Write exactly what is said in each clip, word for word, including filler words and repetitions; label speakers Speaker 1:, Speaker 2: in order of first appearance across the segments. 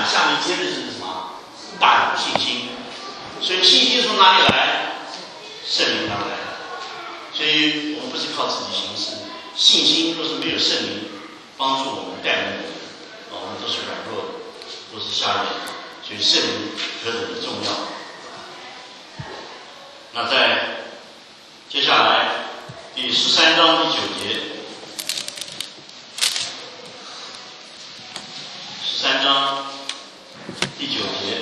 Speaker 1: 下面接的是什么？大有信心。所以信心从哪里来？圣灵而来。所以我们不是靠自己行事，信心若是没有圣灵帮助我们带领我们，我们都是软弱的，都是瞎人。所以圣灵何等的重要。那在接下来第十三章第九节，十三章第九节，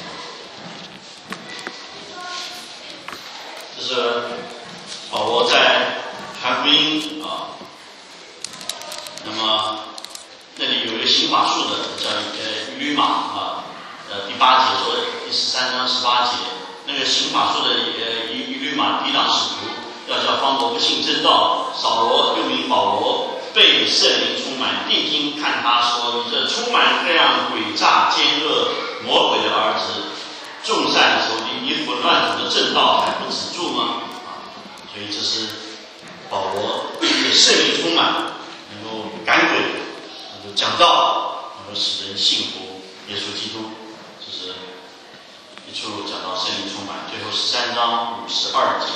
Speaker 1: 这是保罗在传福音啊。那么那里有一个行法术的叫呃律马啊，呃第八节说第十三章十八节，那个行法术的呃一律马抵挡使徒，要叫方伯不信真道。扫罗又名保罗，被圣灵充满，定睛看他说：“你这充满各样诡诈奸恶魔鬼的儿子，众善的仇敌，你混乱主的正道还不止住吗？”啊，所以这是保罗被圣灵充满，能够赶鬼，能够讲道，能够使人信服耶稣基督。这是一处讲到圣灵充满。最后十三章五十二节。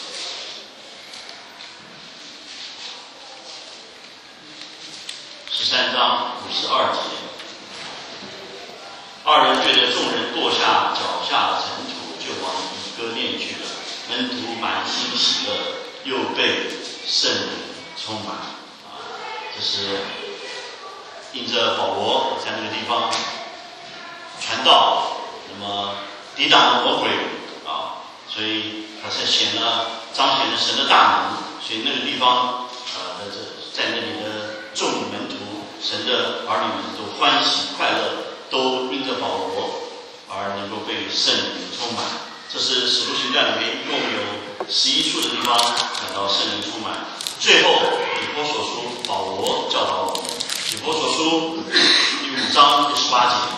Speaker 1: 十三章五十二节，二人对着众人跺下脚下的尘土，就往以哥念去了。门徒满心喜乐，又被圣灵充满。啊，这是印着保罗在那个地方传道，那么抵挡了魔鬼啊，所以他是显了彰显了神的大能，所以那个地方呃在在那里的众门徒。神的儿女们都欢喜快乐，都因着保罗而能够被圣灵充满。这是使徒行传里面一共有十一处的地方讲到圣灵充满。最后以弗所书保罗教导我们，以弗所书第五章第十八节，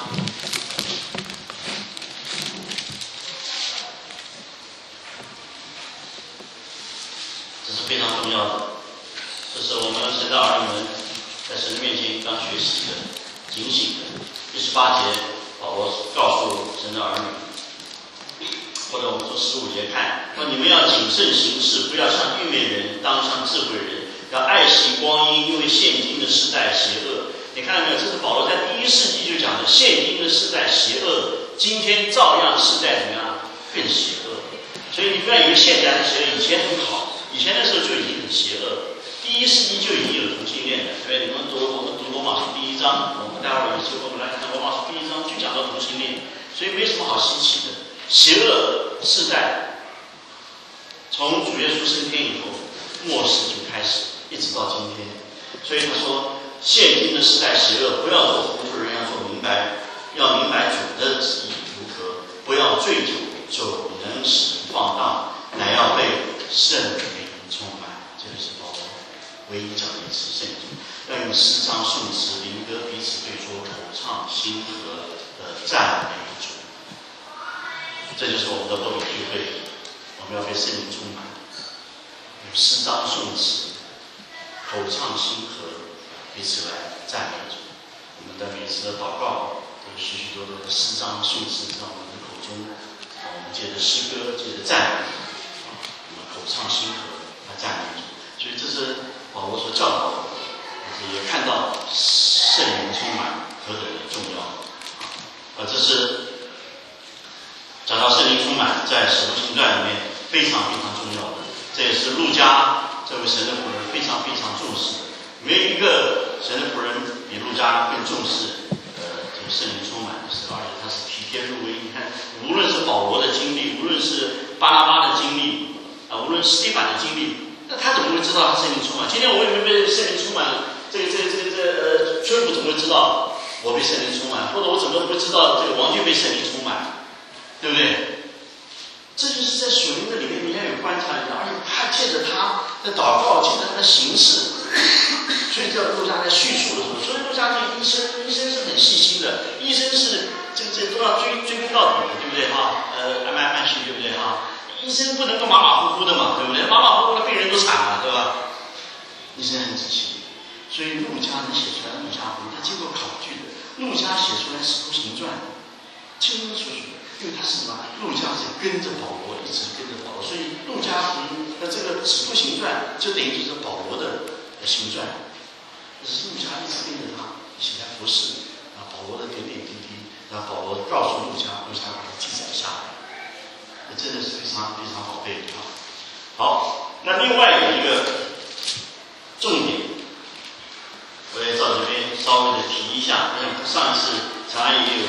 Speaker 1: 这是非常重要的，这是我们神的儿女们在神的面前应当学习的、警醒的。第十八节，保罗告诉神的儿女，或者我们从十五节看，说你们要谨慎行事，不要像愚昧人，当像智慧人，要爱惜光阴，因为现今的时代邪恶。你看到没有？这是保罗在第一世纪就讲的，现今的时代邪恶，今天照样世代怎么样？更邪恶。所以你不要以为现在的邪恶以前很好，以前的时候就已经很邪恶。第一世纪就已经有同性恋了，对不对？你们读我们读罗马书第一章，我们待会儿有机会我们来看罗马书第一章，就讲到同性恋，所以没什么好稀奇的。邪恶世代从主耶稣升天以后，末世就开始，一直到今天。所以他说，现今的时代邪恶，不要做糊涂人，要做明白，要明白主的旨意如何，不要醉酒，酒能使人放荡，乃要被圣灵充满。这就是保罗唯一讲的一次圣经，要用诗章、颂词、灵歌彼此对说，口唱心和的赞美主。这就是我们的特别聚会，我们要被圣灵充满，用诗章、颂词、口唱心和彼此来赞美主。我们的每次的祷告都有许许多多的诗章、颂词在我们的口中，我们借着诗歌、借着赞美，我们口唱心和来赞美主。所以这是保罗所教导的，也看到圣灵充满何等的重要。呃，这是讲到圣灵充满，在使徒行传里面非常非常重要的，这也是路加这位神的仆人非常非常重视的。没有一个神的仆人比路加更重视呃这个圣灵充满的事，而且他是体贴入微。你看，无论是保罗的经历，无论是巴拿巴的经历，啊、呃，无论是斯提反的经历。那他怎么会知道他圣灵充满？今天我也没被圣灵充满了，这个这个这个这个呃，崔普怎么会知道我被圣灵充满？或者我怎么会知道这个王俊被圣灵充满？对不对？这就是在属灵的里面，你要有观察力，而且他借着他的祷告，借着他的形式，所以这路加在叙述的时候，所以路加这个医生，医生是很细心的，医生是这个这个都要追追根到底的，对不对哈？呃，按来按去，对不对哈？医生不能够马马虎虎的嘛，对不对？马马虎虎的病人都惨了，对吧？医生很仔细，所以路加能写出来路加福音，他经过考据的，
Speaker 2: 路加写出来《使徒行传》，清清楚楚，因为他是什么？路加是跟着保罗，一直跟着保罗，所以路加福音的这个《使徒行传》就等于就是保罗的行传。这是路加一直跟着他一起来服侍，啊，保罗的点点滴滴，让保罗告诉路加，路加把它记载下来，这真的是非常非常宝贝的啊。好，那另外有一个重点，我也到这边稍微的提一下。我想上一次常安也有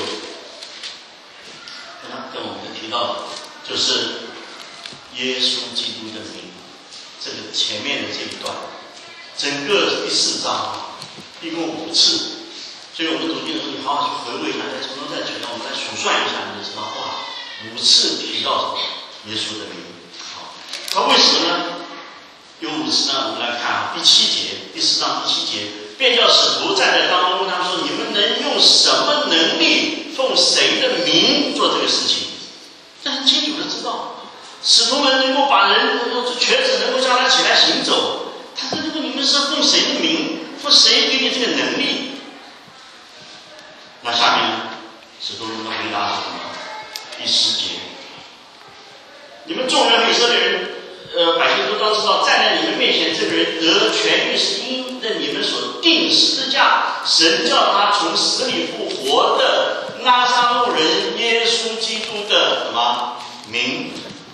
Speaker 2: 跟他跟我们提到的，就是耶稣基督的名，这个前面的这一段，整个第四章一共五次，所以我们读经的时候，你好好去回味一下，再从头再讲，我们来数算一下，你就知道哇，五次提到什么耶稣的名。好，那为什么呢？有五次呢？我们来看啊，第七节，第四章第七节，便叫使徒站在当中，他们说：“你们能用什么能力，奉谁的名做这个事情？”这很清楚的知道，使徒们能够把人瘸子能够叫他起来行走。他说：“这个你们是奉谁的名？奉谁给你这个能力？”那下面呢，使徒们的回答是什么？第十节，你们众人以色列人，呃，百姓都当知道，站在你们面前这个人得痊愈，是因着你们所定十字架，神叫他从死里复活的拉撒路人耶稣基督的什么名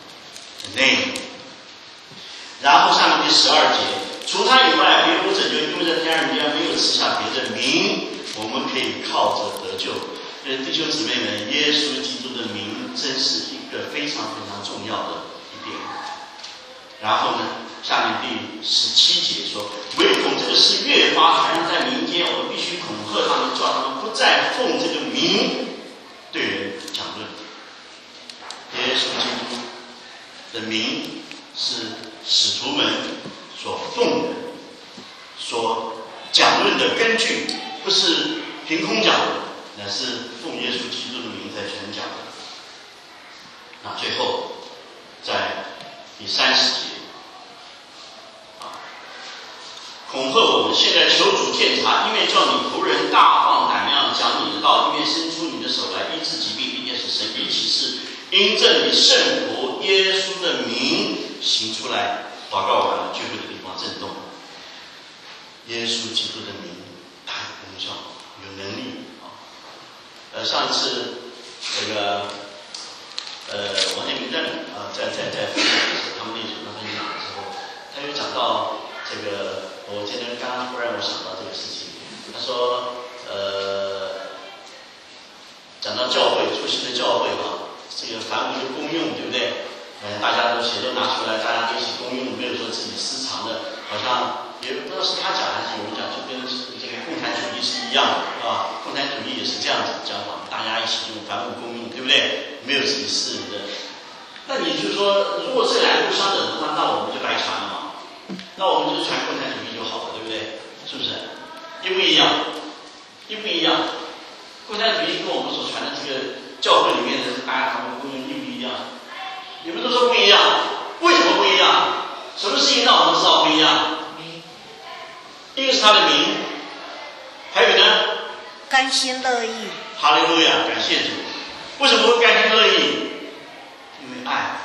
Speaker 2: name。然后下面第十二节，除他以外，别无拯救，因为在天上人间没有赐下别的名，我们可以靠着得救。所以弟兄姊妹们，耶稣基督的名真是一个非常非常重要的一点。然后呢，下面第十七节说，唯恐这个事越发传扬在民间，我们必须恐吓他们，叫他们不再奉这个名对人讲论。耶稣基督的名是使徒们所奉的、所讲论的根据，不是凭空讲的，乃是奉耶稣基督的名在全讲的。那最后，在第三十节，啊，恐吓我们，现在求主鉴察，因为叫你仆人大放胆量讲你的道，因为伸出你的手来医治疾病，并且使神迹奇事因着你圣仆耶稣的名行出来。祷告完了，聚会的地方震动。耶稣基督的名大有功效，有能力啊！呃，上一次这个呃王建民在啊在在在分享的时候，他们那组的分享的时候，他有讲到这个，我今天刚刚突然我想到这个事情，他说呃讲到教会，初期的教会啊，这个凡物就公用，对不对？呃，大家都谁都拿出来，大家都一起公用，没有说自己私藏的，好像也不知道是他讲还是有人讲，就跟这个共产主义是一样的，是吧？共产主义也是这样子讲法，大家一起用凡物公用，对不对？没有自己私人的。那你就说，如果这两个不相等的话，那我们就白传了嘛？那我们就传共产主义就好了，对不对？是不是？一不一样？一不一样？共产主义跟我们所传的这个教会里面的大家凡物公用一不一样？你们都说不一样，为什么不一样？什么事情让我们知道不一样？一个是他的名，还有呢？
Speaker 3: 甘心乐意。
Speaker 2: 哈利路亚，感谢主。为什么会甘心乐意？因为爱。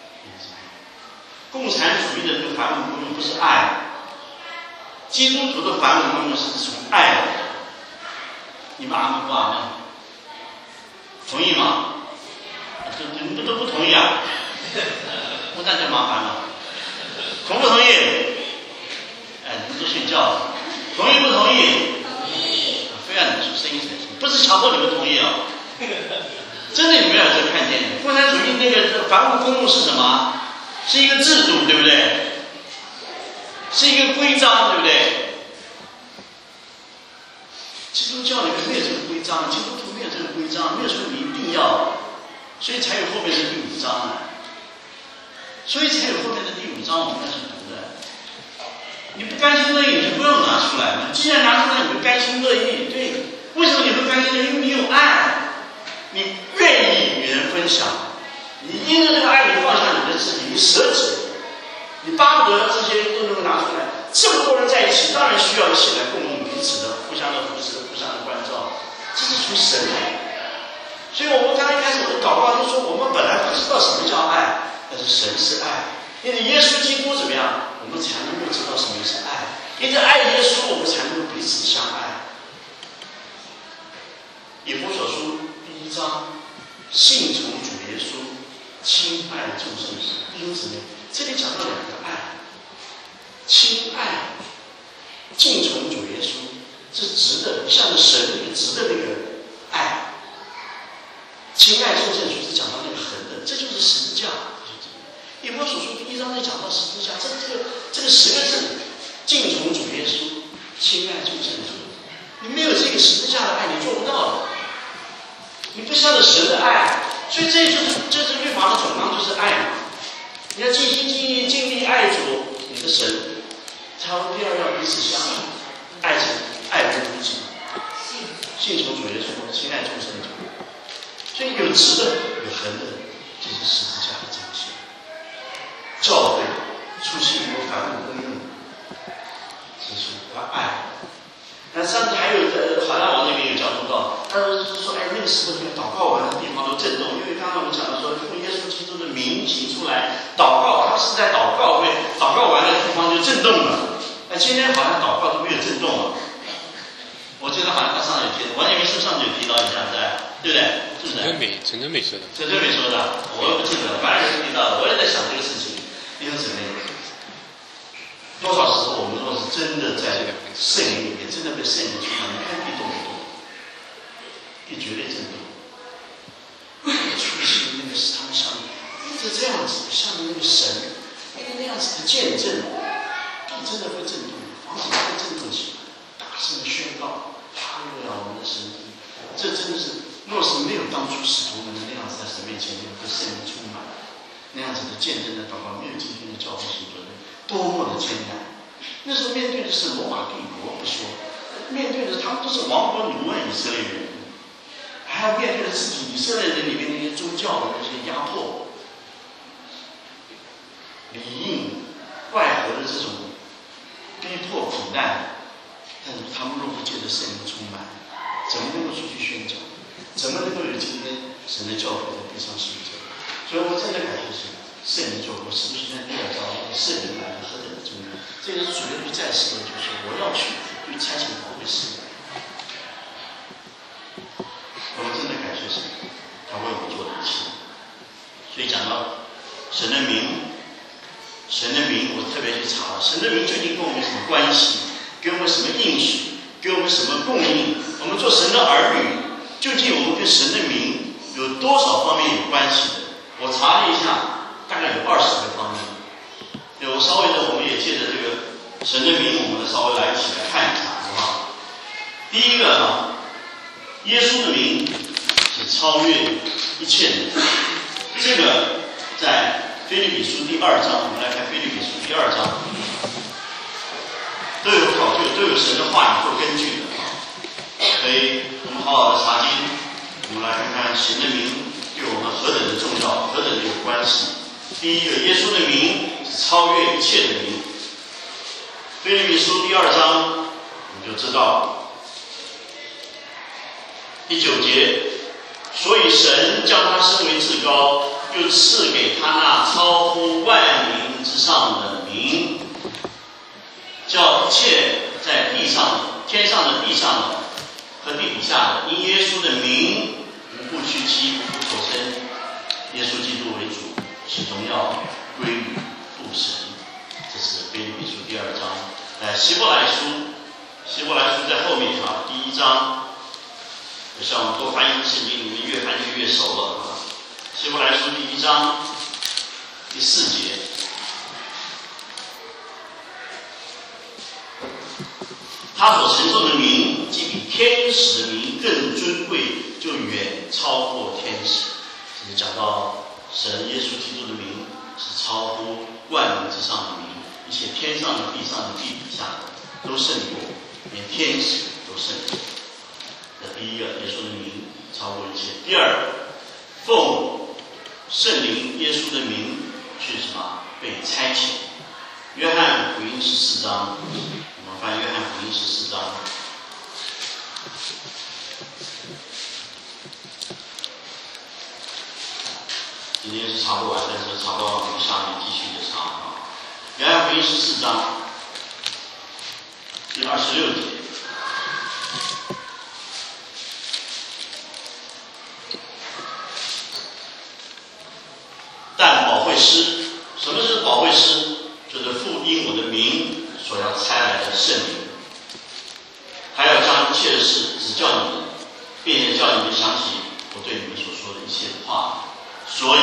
Speaker 2: 共产主义的这个凡物公用不是爱，基督徒的凡物公用是从爱来的。你们阿门不阿门？同意吗？你们都不同意啊？不但就麻烦了，同不同意？哎，你们都睡觉了，同意不同意？同意。非要你们出声音才行，不是强迫你们同意啊、哦。真的，你们要这看见，共产主义那个凡物公用是什么？是一个制度，对不对？是一个规章，对不对？基督教里面没有这个规章，基督徒没有这个规章，没有说你一定要，所以才有后面的第五章啊。所以才有后面的第五章，我们开始读的。你不甘心乐意，你就不用拿出来。你既然拿出来，你就甘心乐意。对，为什么你会甘心乐意？因为你有爱，你愿意与人分享，你因着这个爱，你放下你的自己，你舍己，你巴不得这些都能够拿出来。这么多人在一起，当然需要一起来共用彼此的、互相的扶持、互相的关照。 这是从神来的。所以我们刚一开始我们祷告就说，我们本来不知道什么叫爱，但是神是爱。因为耶稣基督怎么样，我们才能够知道什么是爱。因为爱耶稣，我们才能够彼此相爱。以弗所书第一章，信从主耶稣，亲爱众圣徒。弟兄姊妹，这里讲到两个爱，亲爱、敬从主耶稣，是直的，向着神那个直的那个爱。亲爱众圣徒是讲到那个横的，这就是十字架。以弗所书第一章在讲到十字架，这这个这个十个字，敬从主耶稣，亲爱众圣徒。你没有这个十字架的爱，你做不到的。你不向着神的爱，所以这就是这是律法的总纲，就是爱嘛。你要尽心尽力尽力爱主你的神，才会第二要彼此相爱，爱神爱人如己，信从主耶稣，亲爱众圣徒。所以有直的，有横的，这是十字架的彰显。教会出现过反骨公用，这是要爱。那上次还有呃，好像我那边有交通到，他说说哎，那个时候那个祷告完的地方都震动，因为刚刚我们讲的说，用耶稣基督的名行出来祷告，他是在祷告会，祷告完的地方就震动了。那今天好像祷告都没有震动了。我记得好像他上有提，王建民是不是上次有提到一下在？对不对？是不是？陈
Speaker 4: 真美，陈真美说的。
Speaker 2: 陈真美说的，我也不记得了，反正是提到的。我也在想这个事情，弟兄姊妹，多少时候我们若是真的在圣灵里面，真的被圣灵充满，你看地动不动，地绝对震动。出现那个是他们像一直这样子，像那个神，那个那样子的见证，地真的会震动，房子会震动起来，大声的宣告，哈利路亚，我们的神。这真的是，若是没有当初使徒们那样子在神面前被圣灵充满，那样子的见证的祷告，没有今天的教会所做的多么的艰难。那时候面对的是罗马帝国不说，面对的他们都是亡国奴啊，以色列人，还要面对的自己以色列人里面那些宗教的那些压迫、里应外合的这种逼迫苦难，但是他们若不借着圣灵充满，怎么能够出去宣讲？怎么能够有今天神的教会在地上行走？所以我真的感谢神，圣灵做过，使徒行传第二章，圣灵来了何等的重要！这个是主耶稣在世的，就是我要去，就差遣不会失败。我们真的感谢神，他为我们做的一切。所以讲到神的名，神的名，我特别去查了，神的名究竟跟我们有什么关系？给我们什么应许？给我们什么供应？我们做神的儿女，究竟我们跟神的名有多少方面有关系的？我查了一下，大概有二十个方面。有稍微的，我们也借着这个神的名，我们稍微来一起来看一下，好不好？第一个哈，耶稣的名是超越一切的。这个在腓立比书第二章，我们来看腓立比书第二章。都有考究，都有神的话语做根据的啊，所以我们好好的查经，我们来看看神的名对我们何等的重要，何等的有关系。第一个，耶稣的名是超越一切的名。腓立比书第二章，我们就知道第九节，所以神将他升为至高，又赐给他那超乎万名之上的名。叫一切在地上、天上的、地上的和地底下的，因耶稣的名，无不屈膝，无不口称耶稣基督为主，使荣耀归于父神。这是腓立比书第二章。来，希伯来书，希伯来书在后面啊，第一章，像我们多翻译圣经，你们越翻就越熟了啊。希伯来书第一章第四节。他所承受的名，既比天使的名更尊贵，就远超过天使。这是讲到神耶稣基督的名是超乎万名之上的名，一切天上的、地上的、地底下的都胜过，连天使都胜过。这第一个，耶稣的名超过一切。第二，奉圣灵耶稣的名去什么？被差遣。约翰福音十四章。翻约翰福音十四章，
Speaker 1: 今天是查不完，但是查不完，我们下面继续的查啊。约翰福音十四章第二十六节。但保惠师，什么是保惠师？就是父因我的名所要差来的圣灵，还要将一切的事指教你们，并且叫你们想起我对你们所说的一切话。所以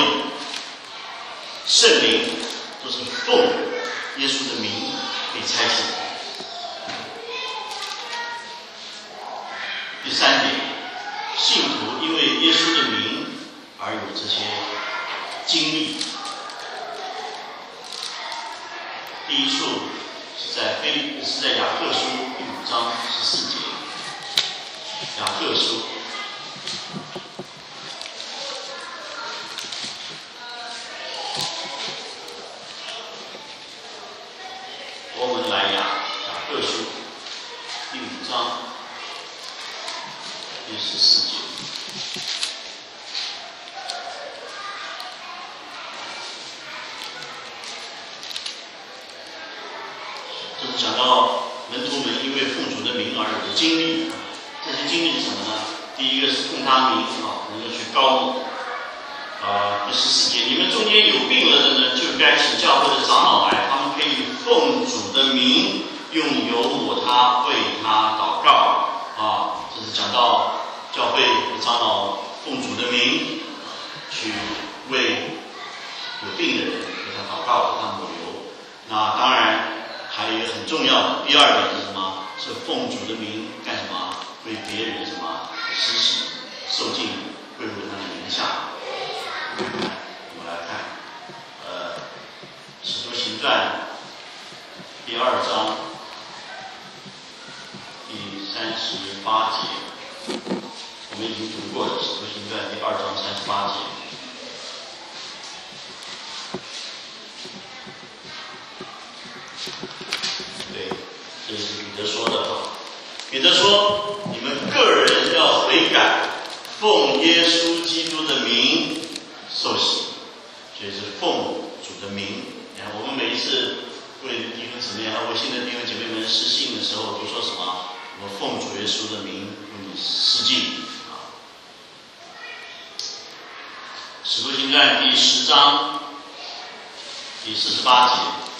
Speaker 1: 圣灵都是奉耶稣的名被差遣的。第三点，信徒因为耶稣的名而有这些经历。第一处是在非是在雅各书第五章十四节，雅各书我们来雅雅各书第五章第十四节。这是讲到门徒们因为奉主的名而有的经历，这些经历是什么呢？第一个是奉他名啊，能够去高牧啊。第十四节，你们中间有病了的呢，就该请教会的长老来，他们可以奉主的名用油抹他，为他祷告啊。这是讲到教会的长老奉主的名去为有病的人为他祷告，为他抹油。那当然。还有一个很重要的第二点是什么？是奉主的名干什么？为别人什么施洗受浸，归入他的名下。我们来看，呃，《使徒行传》第二章第三十八节，我们已经读过了，《使徒行传》第二章三十八节。这是彼得说的啊。彼得说：“你们个人要悔改，奉耶稣基督的名受洗。”所以是奉主的名。你看，我们每一次为弟兄姊妹还有为新的弟兄姐妹们施信的时候，都说什么？我奉主耶稣的名为你施浸啊。使徒行传第十章第四十八节。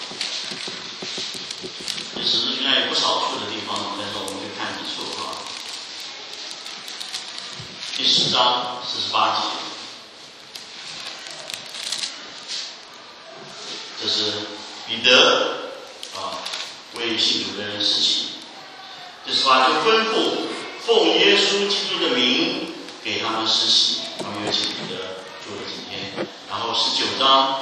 Speaker 1: 使徒行传有不少处的地方，但是我们会看几处哈。第十章四十八节，这是彼得啊为信主的人施洗。第十八就吩咐奉耶稣基督的名给他们施洗，他们有请彼得做了几天。然后十九章。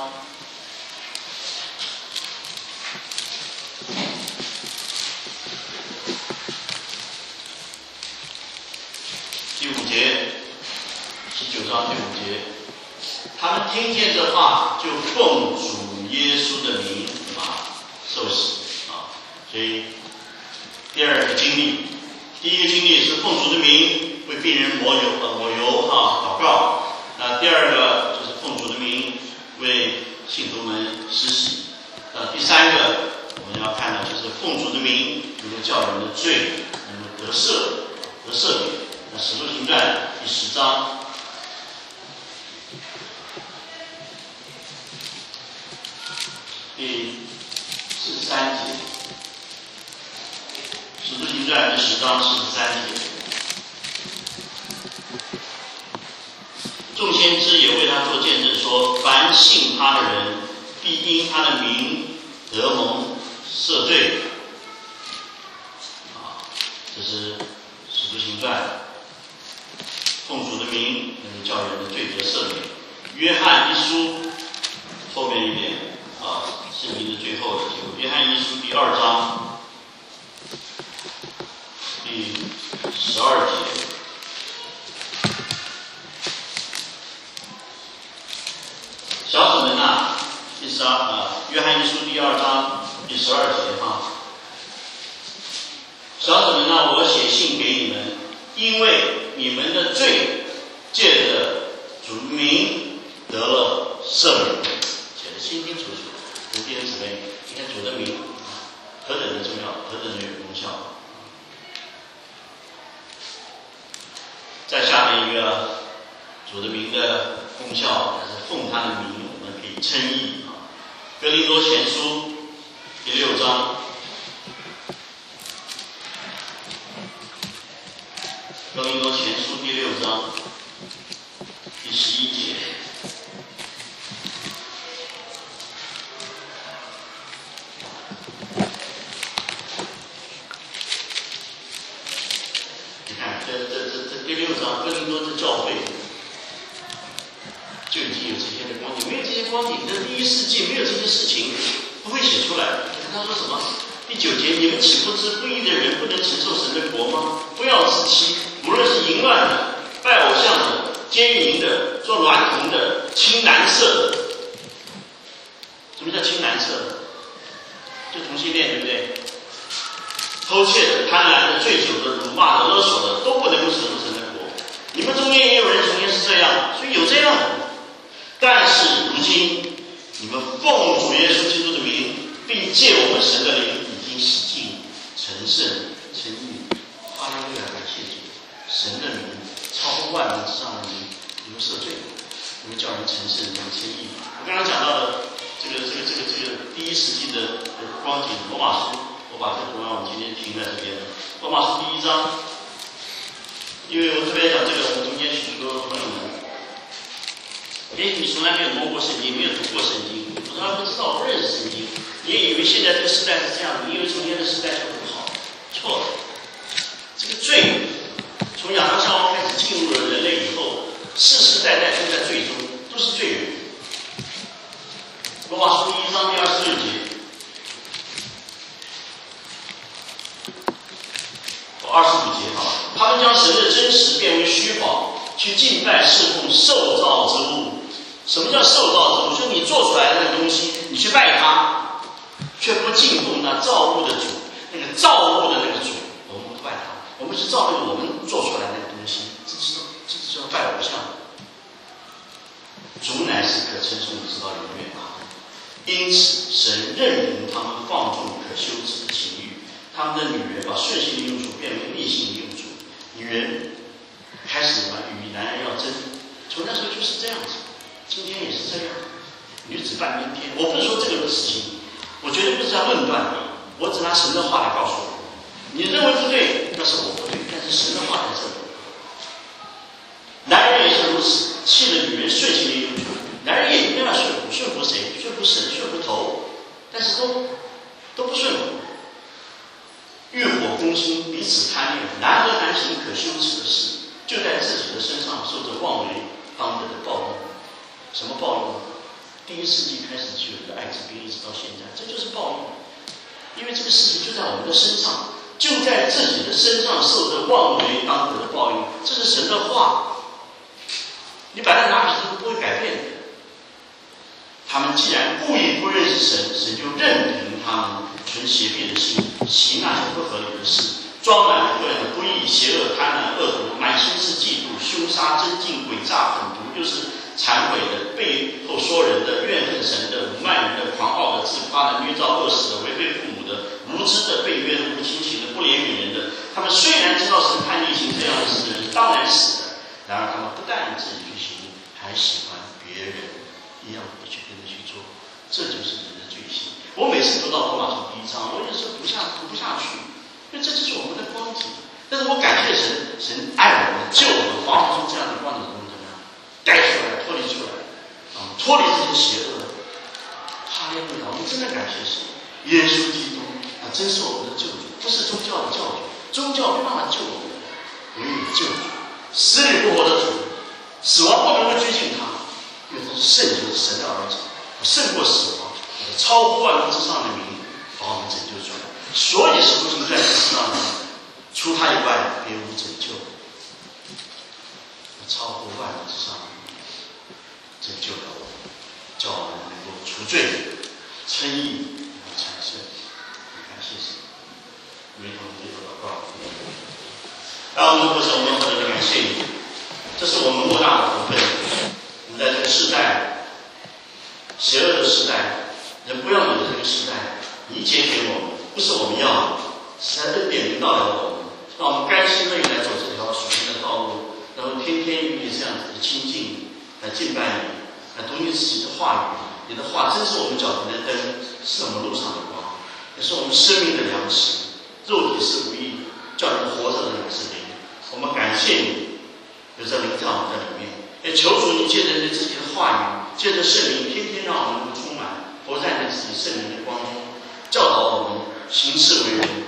Speaker 1: 第五节，十九章第五节，他们听见这话，就奉主耶稣的名啊受洗啊。所以第二个经历，第一个经历是奉主的名为病人抹油呃抹油啊祷告。那第二个就是奉主的名为信徒们施洗。那第三个我们要看的就是奉主的名能够叫人的罪能够得赦得赦免。那使徒行传第十章第四十三节，使徒行传第十章四十三节，众先知也为他做见证说，凡信他的人必因他的名得蒙赦罪。啊，这是使徒行传奉主的名能够叫人的罪得赦免。约翰一书后面一点啊，圣经的最后的结果，约翰一书第二章第十二节。小子们啊，第十二啊，约翰一书第二章第十二节啊，小子们啊，我写信给你们，因为你们的罪借着主名得了
Speaker 2: 下面一个主的名的功效，还是奉他的名，我们可以称义啊。哥林多前书第六章，哥林多前书第六章第十一节。第六章，哥林多的教会就已经有这些的光景，没有这些光景，在第一世纪没有这些事情，不会写出来。他说什么？第九节，你们岂不知不义的人不能承受神的国吗？不要自欺，无论是淫乱的、拜偶像的、奸淫的、做娈童的、青蓝色的。什么叫青蓝色的？就同性恋，对不对？偷窃的、贪婪的、醉酒的、辱骂的、勒索的，都不能够承受神的国。你们中间也有人从前是这样，所以有这样的。但是如今，你们奉主耶稣基督的名，并借我们神的灵，已经洗净、成圣、称义。哈利路亚，感谢主！神的名超过万名之上的名，你们赦罪，你们叫人成圣、称义。我刚刚讲到的这个、这个、这个、这个第一世纪的光景，罗马书。我把这个图案，我们今天停在这边。罗马书第一章，因为我特别讲这个，我们中间许多朋友们，也许你从来没有摸过圣经，没有读过圣经，你从来不知道，不认识圣经，你也以为现在这个时代是这样的，你以为从前的时代就很好，错了。这个罪从亚当夏娃开始进入了人类以后，世世代代都在罪中，都是罪人。罗马书第一章第二十六节。二十五节啊，他们将神的真实变为虚谎，去敬拜侍奉受造之物。什么叫受造之物？就是你做出来的那个东西，你去拜它，却不敬奉那造物的主，那个造物的那个主，我们不拜他，我们是照那个我们做出来的那个东西，这是这是叫拜偶像。主乃是可称颂直到永远啊！因此，神任凭他们放纵可羞耻的情欲。他们的女人把顺性的用处变为逆性的用处，女人开始嘛与男人要争，从那时候就是这样子，今天也是这样，女子半边天。我不是说这个事情，我绝对不是在论断你，我只拿神的话来告诉你，你认为不对，那是我不对，但是神的话在这里。男人也是如此，弃了女人顺性的用处，男人也一定要顺服，顺服谁？顺服神，顺服头，但是都都不顺服。欲火攻心，彼此贪恋，男和男行可羞耻的事，就在自己的身上受着妄为当得的报应。什么报应？第一世纪开始就有的艾滋病，一直到现在，这就是报应。因为这个事情就在我们的身上，就在自己的身上受着妄为当得的报应。这是神的话，你把它拿笔都不会改变的。他们既然故意不认识神，神就任凭他们存邪僻的心，行那些不合理的事，装满了各样的不义、邪恶、贪婪、恶毒，满心是嫉妒、凶杀、争竞、诡诈、狠毒，就是残毁的、背后说人的、怨恨神的、辱骂人的、狂傲的、自夸的、捏造恶事的、违背父母的、无知的、被约的、不亲情的、不怜悯人的。他们虽然知道神判例行这样的事的人当然死了，然而他们不但自己去行，还喜欢别人一样的去跟着去做，这就是人的罪行。我每次读到罗马书第一章，我有时候读下读不下去，因为这就是我们的光景。但是我感谢神，神爱我们，救我们，发出这样的光景，怎么怎么样，带出来，脱离出来，啊，脱离这些邪恶。哈利路亚！我们真的感谢神，耶稣基督啊，真是我们的救主，不是宗教的教主，宗教没办法救我们，唯有救主，死里复活的主，死亡不能够拘禁他，因为他是圣洁的神的儿子，胜过死亡。超乎万物之上的名，把我们拯救出来。所以是不是在世上呢？除他以外，别无拯救。超乎万物之上的名，拯救了我们，叫我们能够除罪、称义、产生。感谢神，为我们这个祷告。让我们或者我们或者感谢你，这是我们莫大的福分。我们在这个时代，邪恶的时代。人不要你的这个时代，你解给我们，不是我们要的，是在恩典领导了我们，让我们甘心乐意来走这条属灵的道路，然后天天敬拜你，来读你自己的话语。你的话真是我们脚前的灯，是我们路上的光，也是我们生命的粮食。肉体是无益，叫人活着的乃是灵。我们感谢你，有这灵在我们的里面。也求主你借着你自己的话语，借着圣灵，天天让我们能够充满，活在你自己圣灵的光中，教导我们行事为人。